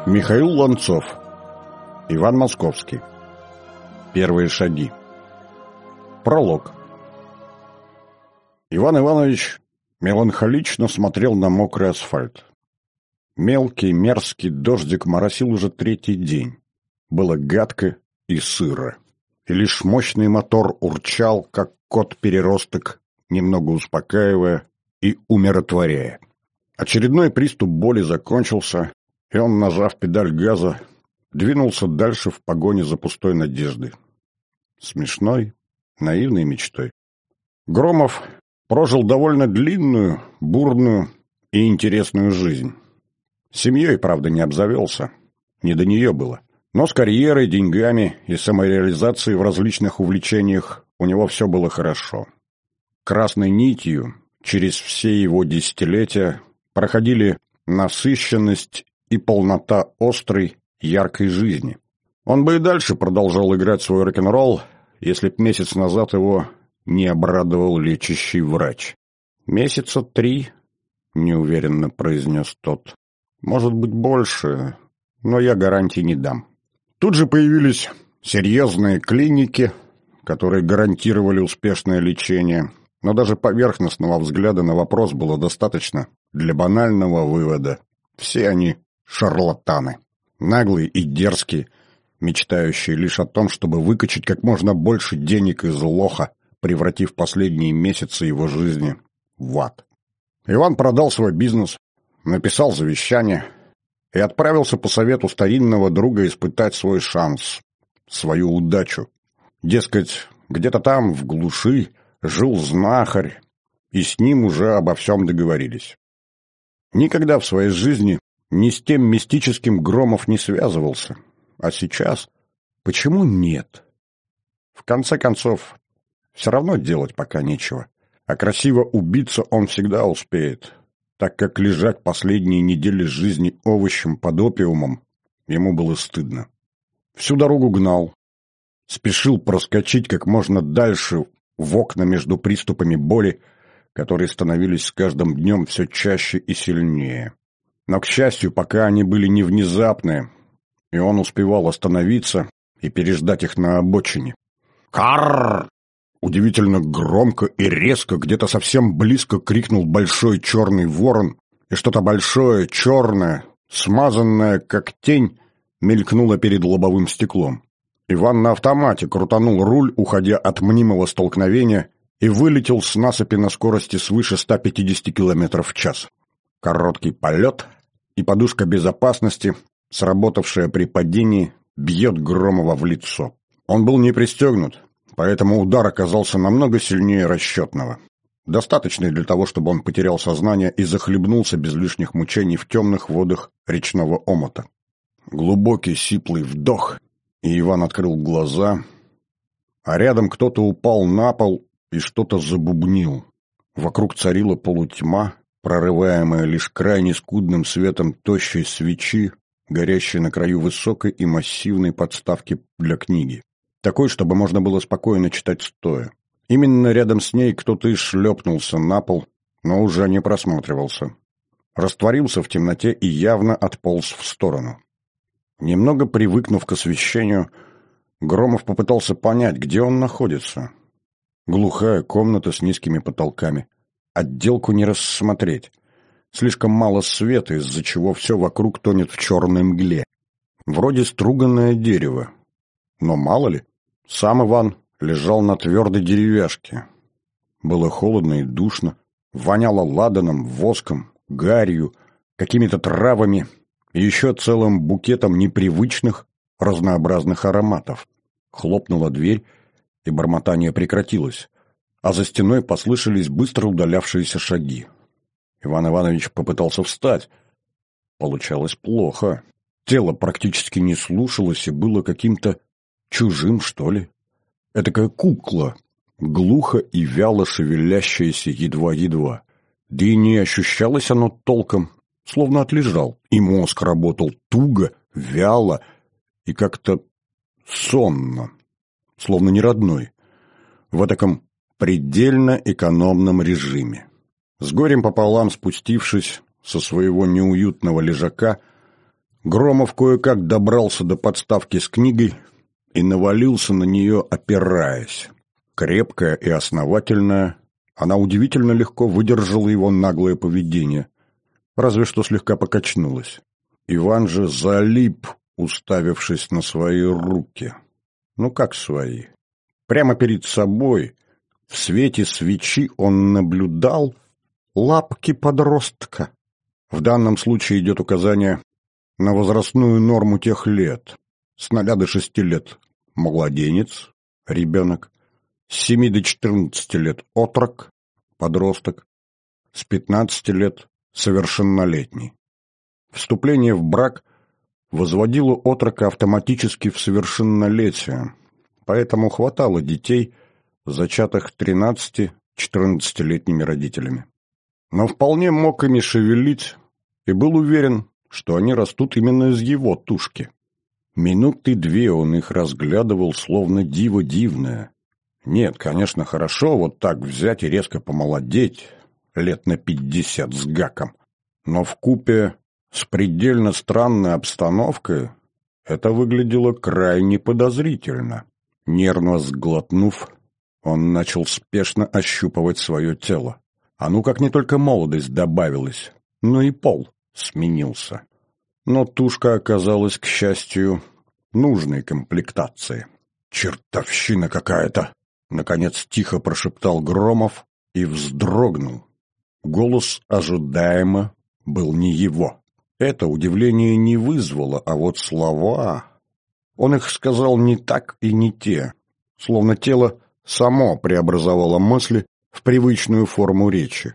Михаил Ланцов. Иван Московский. Первые шаги. Пролог. Иван Иванович меланхолично смотрел на мокрый асфальт. Мелкий мерзкий дождик моросил уже третий день. Было гадко и сыро. И лишь мощный мотор урчал, как кот-переросток, немного успокаивая и умиротворяя. Очередной приступ боли закончился, и он, нажав педаль газа, двинулся дальше в погоне за пустой надеждой. Смешной, наивной мечтой. Громов прожил довольно длинную, бурную и интересную жизнь. Семьей, правда, не обзавелся, не до нее было. Но с карьерой, деньгами и самореализацией в различных увлечениях у него все было хорошо. Красной нитью через все его десятилетия проходили насыщенность и полнота острой, яркой жизни. Он бы и дальше продолжал играть свой рок-н-ролл, если б месяц назад его не обрадовал лечащий врач. «Месяца 3, — неуверенно произнес тот. — Может быть, больше, но я гарантий не дам». Тут же появились серьезные клиники, которые гарантировали успешное лечение, но даже поверхностного взгляда на вопрос было достаточно для банального вывода. Все они шарлатаны, наглые и дерзкие, мечтающие лишь о том, чтобы выкачать как можно больше денег из лоха, превратив последние месяцы его жизни в ад. Иван продал свой бизнес, написал завещание и отправился по совету старинного друга испытать свой шанс, свою удачу. Дескать, где-то там, в глуши, жил знахарь, и с ним уже обо всем договорились. Никогда в своей жизни ни с тем мистическим Громов не связывался. А сейчас? Почему нет? В конце концов, все равно делать пока нечего. А красиво убиться он всегда успеет, так как лежать последние недели жизни овощем под опиумом ему было стыдно. Всю дорогу гнал. Спешил проскочить как можно дальше в окна между приступами боли, которые становились с каждым днем все чаще и сильнее. Но, к счастью, пока они были не внезапные, и он успевал остановиться и переждать их на обочине. «Карр!» Удивительно громко и резко, где-то совсем близко крикнул большой черный ворон, и что-то большое, черное, смазанное, как тень, мелькнуло перед лобовым стеклом. Иван на автомате крутанул руль, уходя от мнимого столкновения, и вылетел с насыпи на скорости свыше 150 км в час. Короткий полет, и подушка безопасности, сработавшая при падении, бьет Громова в лицо. Он был не пристегнут, поэтому удар оказался намного сильнее расчетного. Достаточный для того, чтобы он потерял сознание и захлебнулся без лишних мучений в темных водах речного омута. Глубокий сиплый вдох, и Иван открыл глаза, а рядом кто-то упал на пол и что-то забубнил. Вокруг царила полутьма, прорываемая лишь крайне скудным светом тощей свечи, горящей на краю высокой и массивной подставки для книги. Такой, чтобы можно было спокойно читать стоя. Именно рядом с ней кто-то и шлепнулся на пол, но уже не просматривался. Растворился в темноте и явно отполз в сторону. Немного привыкнув к освещению, Громов попытался понять, где он находится. Глухая комната с низкими потолками. Отделку не рассмотреть. Слишком мало света, из-за чего все вокруг тонет в черной мгле. Вроде струганное дерево. Но мало ли, сам Иван лежал на твердой деревяшке. Было холодно и душно, воняло ладаном, воском, гарью, какими-то травами и еще целым букетом непривычных, разнообразных ароматов. Хлопнула дверь, и бормотание прекратилось, а за стеной послышались быстро удалявшиеся шаги. Иван Иванович попытался встать. Получалось плохо. Тело практически не слушалось и было каким-то чужим, что ли. Этакая кукла, глухо и вяло шевелящаяся едва-едва. Да и не ощущалось оно толком, словно отлежал. И мозг работал туго, вяло и как-то сонно, словно не родной, в этаком предельно экономном режиме. С горем пополам спустившись со своего неуютного лежака, Громов кое-как добрался до подставки с книгой и навалился на нее, опираясь. Крепкая и основательная, она удивительно легко выдержала его наглое поведение, разве что слегка покачнулась. Иван же залип, уставившись на свои руки. Ну как свои? Прямо перед собой, в свете свечи, он наблюдал лапки подростка. В данном случае идет указание на возрастную норму тех лет. С 0 до 6 лет – младенец, ребенок. С 7 до 14 лет – отрок, подросток. С 15 лет – совершеннолетний. Вступление в брак возводило отрока автоматически в совершеннолетие, поэтому хватало детей, зачатых 13-14-летними родителями. Но вполне мог ими шевелить и был уверен, что они растут именно из его тушки. Минуты 2 он их разглядывал, словно диво дивное. Нет, конечно, хорошо вот так взять и резко помолодеть, лет на 50 с гаком, но вкупе с предельно странной обстановкой это выглядело крайне подозрительно. Нервно сглотнув, он начал спешно ощупывать свое тело. А ну как не только молодость добавилась, но и пол сменился. Но тушка оказалась, к счастью, нужной комплектации. «Чертовщина какая-то!» — наконец тихо прошептал Громов и вздрогнул. Голос ожидаемо был не его. Это удивление не вызвало, а вот слова... Он их сказал не так и не те, словно тело само преобразовало мысли в привычную форму речи.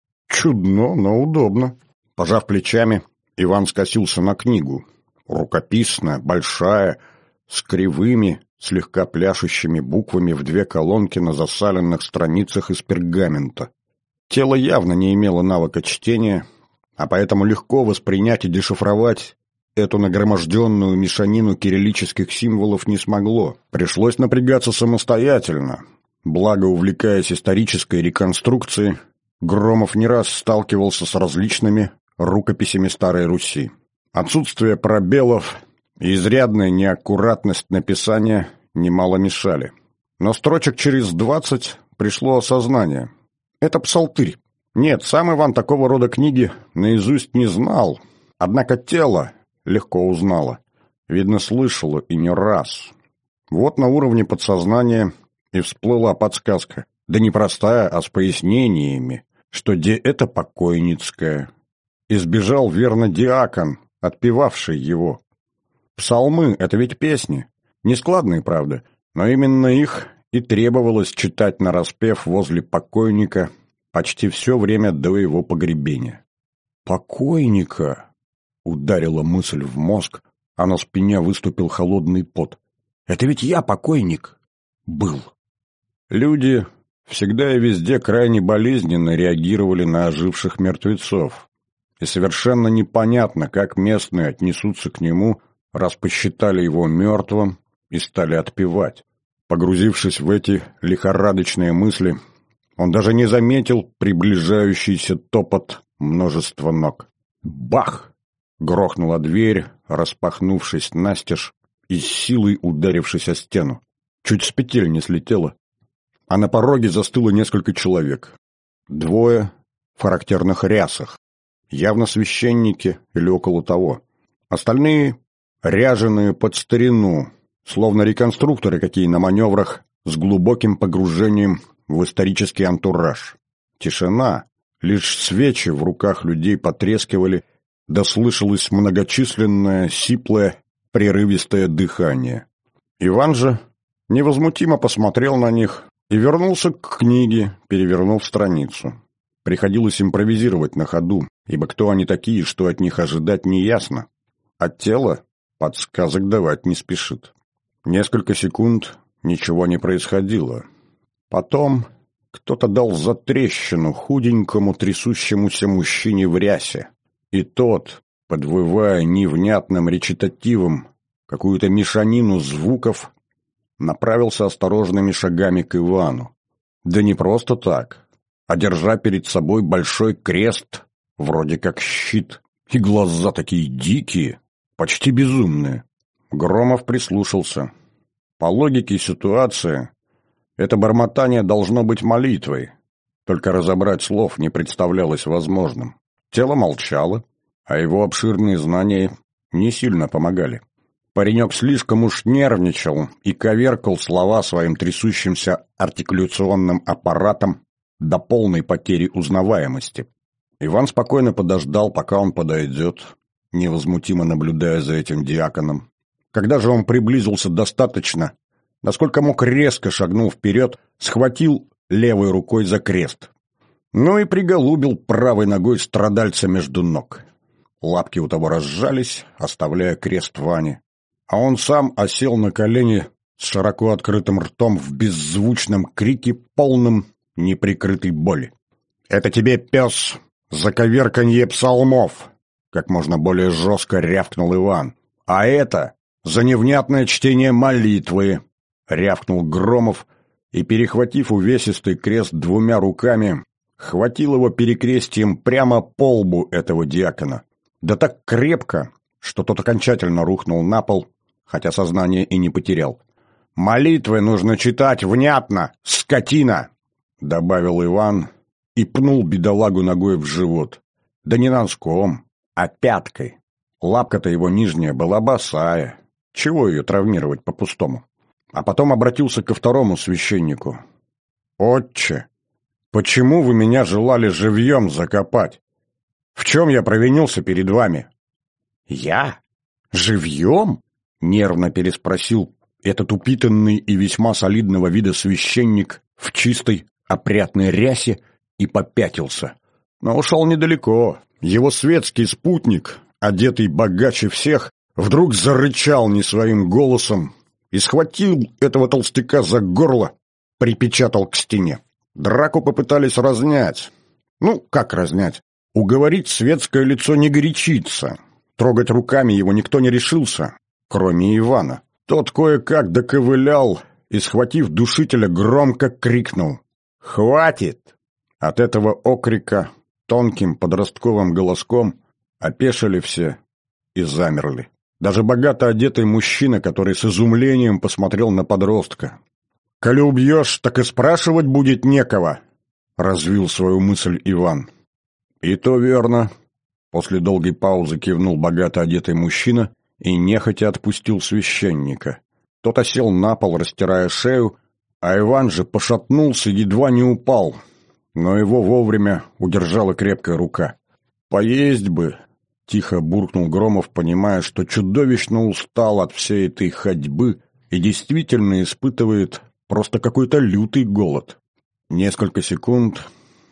Чудно, но удобно. Пожав плечами, Иван скосился на книгу. Рукописная, большая, с кривыми, слегка пляшущими буквами в 2 колонки на засаленных страницах из пергамента. Тело явно не имело навыка чтения, а поэтому легко воспринять и дешифровать эту нагроможденную мешанину кириллических символов не смогло. Пришлось напрягаться самостоятельно. Благо, увлекаясь исторической реконструкцией, Громов не раз сталкивался с различными рукописями Старой Руси. Отсутствие пробелов и изрядная неаккуратность написания немало мешали. Но строчек через 20 пришло осознание. Это псалтырь. Нет, сам Иван такого рода книги наизусть не знал, однако тело легко узнало. Видно, слышало и не раз. Вот на уровне подсознания и всплыла подсказка. Да не простая, а с пояснениями, что это покойницкое. Избежал верно диакон, отпевавший его. Псалмы — это ведь песни. Нескладные, правда, но именно их и требовалось читать нараспев возле покойника почти все время до его погребения. «Покойника!» — ударила мысль в мозг, а на спине выступил холодный пот. «Это ведь я покойник был!» Люди всегда и везде крайне болезненно реагировали на оживших мертвецов, и совершенно непонятно, как местные отнесутся к нему, раз посчитали его мертвым и стали отпевать. Погрузившись в эти лихорадочные мысли, он даже не заметил приближающийся топот множества ног. Бах! Грохнула дверь, распахнувшись настежь и с силой ударившись о стену. Чуть с петель не слетела. А на пороге застыло несколько человек. 2 в характерных рясах. Явно священники или около того. Остальные ряженые под старину, словно реконструкторы какие на маневрах с глубоким погружением в исторический антураж. Тишина, лишь свечи в руках людей потрескивали, да слышалось многочисленное, сиплое, прерывистое дыхание. Иван же невозмутимо посмотрел на них и вернулся к книге, перевернув страницу. Приходилось импровизировать на ходу, ибо кто они такие, что от них ожидать, неясно. От тела подсказок давать не спешит. Несколько секунд ничего не происходило. Потом кто-то дал затрещину худенькому трясущемуся мужчине в рясе. И тот, подвывая невнятным речитативом какую-то мешанину звуков, направился осторожными шагами к Ивану. Да не просто так, а держа перед собой большой крест, вроде как щит, и глаза такие дикие, почти безумные. Громов прислушался. По логике ситуации, это бормотание должно быть молитвой, только разобрать слов не представлялось возможным. Тело молчало, а его обширные знания не сильно помогали. Паренек слишком уж нервничал и коверкал слова своим трясущимся артикуляционным аппаратом до полной потери узнаваемости. Иван спокойно подождал, пока он подойдет, невозмутимо наблюдая за этим диаконом. Когда же он приблизился достаточно, насколько мог, резко шагнул вперед, схватил левой рукой за крест. Ну и приголубил правой ногой страдальца между ног. Лапки у того разжались, оставляя крест Ване, а он сам осел на колени с широко открытым ртом в беззвучном крике, полном неприкрытой боли. «Это тебе, пес, за коверканье псалмов!» Как можно более жестко рявкнул Иван. «А это за невнятное чтение молитвы!» Рявкнул Громов и, перехватив увесистый крест двумя руками, хватил его перекрестием прямо по лбу этого диакона. Да так крепко, что тот окончательно рухнул на пол, хотя сознание и не потерял. «Молитвы нужно читать внятно, скотина!» — добавил Иван и пнул бедолагу ногой в живот. Да не носком, а пяткой. Лапка-то его нижняя была босая. Чего ее травмировать по-пустому? А потом обратился ко второму священнику. «Отче, почему вы меня желали живьем закопать? В чем я провинился перед вами?» «Я? Живьем?» — нервно переспросил этот упитанный и весьма солидного вида священник в чистой, опрятной рясе и попятился. Но ушел недалеко. Его светский спутник, одетый богаче всех, вдруг зарычал не своим голосом и схватил этого толстяка за горло, припечатал к стене. Драку попытались разнять. Ну, как разнять? Уговорить светское лицо не горячиться. Трогать руками его никто не решился, кроме Ивана. Тот кое-как доковылял и, схватив душителя, громко крикнул: «Хватит!» От этого окрика тонким подростковым голоском опешили все и замерли. Даже богато одетый мужчина, который с изумлением посмотрел на подростка. «Коли убьешь, так и спрашивать будет некого», — развил свою мысль Иван. «И то верно», — после долгой паузы кивнул богато одетый мужчина и нехотя отпустил священника. Тот осел на пол, растирая шею, а Иван же пошатнулся и едва не упал, но его вовремя удержала крепкая рука. «Поесть бы», — тихо буркнул Громов, понимая, что чудовищно устал от всей этой ходьбы и действительно испытывает просто какой-то лютый голод. Несколько секунд,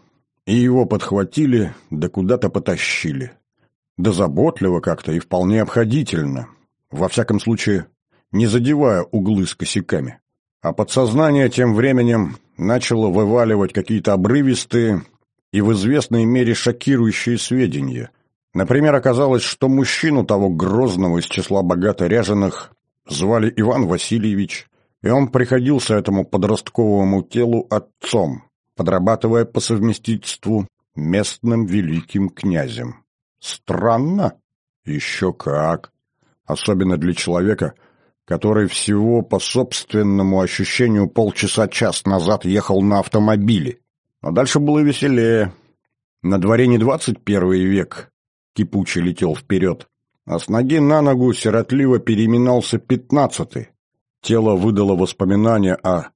и его подхватили, да куда-то потащили. Да заботливо как-то и вполне обходительно, во всяком случае, не задевая углы с косяками. А подсознание тем временем начало вываливать какие-то обрывистые и в известной мере шокирующие сведения. Например, оказалось, что мужчину того грозного из числа богато ряженых звали Иван Васильевич, и он приходился этому подростковому телу отцом, подрабатывая по совместительству местным великим князем. Странно? Еще как. Особенно для человека, который всего по собственному ощущению полчаса-час назад ехал на автомобиле. Но дальше было веселее. На дворе не 21 век, кипуче летел вперед, а с ноги на ногу сиротливо переминался 15-й. Тело выдало воспоминания о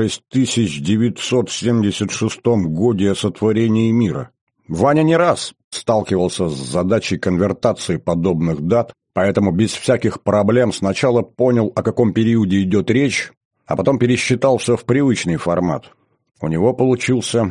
6976 годе о сотворении мира. Ваня не раз сталкивался с задачей конвертации подобных дат, поэтому без всяких проблем сначала понял, о каком периоде идет речь, а потом пересчитал все в привычный формат. У него получился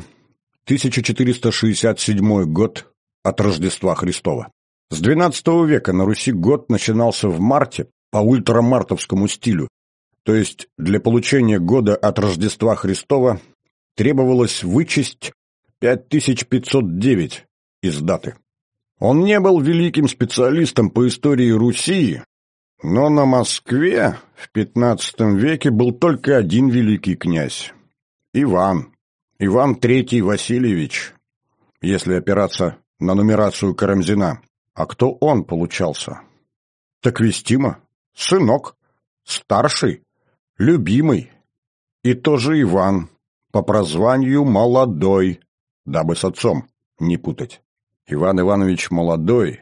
1467 год от Рождества Христова. С XII века на Руси год начинался в марте по ультрамартовскому стилю, то есть для получения года от Рождества Христова требовалось вычесть 5509 из даты. Он не был великим специалистом по истории Руси, но на Москве в XV веке был только один великий князь – Иван III Васильевич, если опираться на нумерацию Карамзина. А кто он получался? Так вестимо. Сынок. Старший. Любимый. И тоже Иван. По прозванию молодой. Дабы с отцом не путать. Иван Иванович Молодой,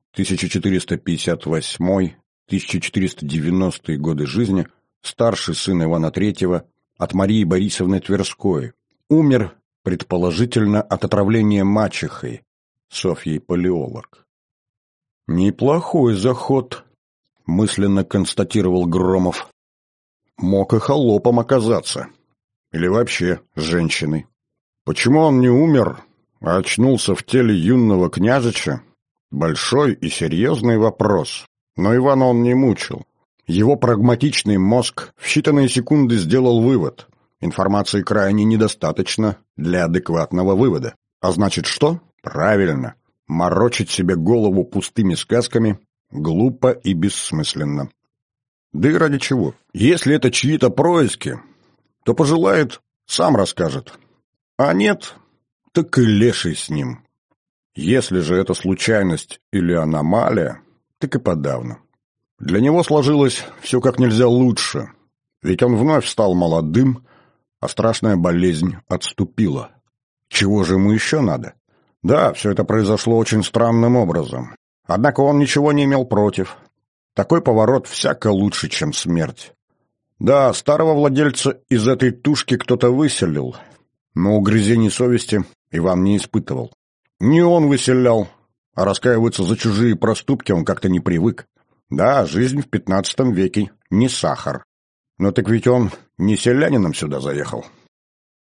1458-1490 годы жизни, старший сын Ивана III, от Марии Борисовны Тверской. Умер, предположительно, от отравления мачехой, Софьей Палеолог. «Неплохой заход», — мысленно констатировал Громов. «Мог и холопом оказаться. Или вообще женщиной. Почему он не умер, а очнулся в теле юного княжича? Большой и серьезный вопрос. Но Ивана он не мучил. Его прагматичный мозг в считанные секунды сделал вывод. Информации крайне недостаточно для адекватного вывода. А значит что? Правильно. Морочить себе голову пустыми сказками глупо и бессмысленно. Да и ради чего? Если это чьи-то происки, то пожелает, сам расскажет. А нет, так и леший с ним. Если же это случайность или аномалия, так и подавно. Для него сложилось все как нельзя лучше, ведь он вновь стал молодым, а страшная болезнь отступила. Чего же ему еще надо? Да, все это произошло очень странным образом. Однако он ничего не имел против. Такой поворот всяко лучше, чем смерть. Да, старого владельца из этой тушки кто-то выселил, но угрызений совести Иван не испытывал. Не он выселял, а раскаиваться за чужие проступки он как-то не привык. Да, жизнь в 15 веке не сахар. Но так ведь он не селянином сюда заехал.